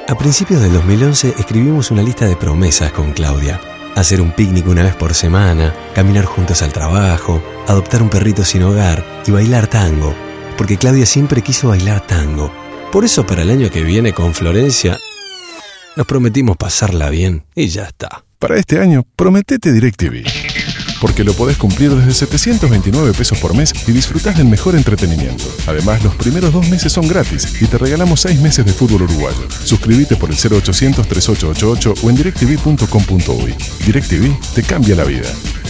A principios del 2011 escribimos una lista de promesas con Claudia. Hacer un picnic una vez por semana, caminar juntos al trabajo, adoptar un perrito sin hogar y bailar tango. Porque Claudia siempre quiso bailar tango. Por eso para el año que viene con Florencia nos prometimos pasarla bien y ya está. Para este año, prometete DirecTV. Porque lo podés cumplir desde 729 pesos por mes y disfrutás del mejor entretenimiento. Además, los primeros 2 meses son gratis y te regalamos 6 meses de fútbol uruguayo. Suscríbete por el 0800 3888 o en directv.com.uy. DirecTV te cambia la vida.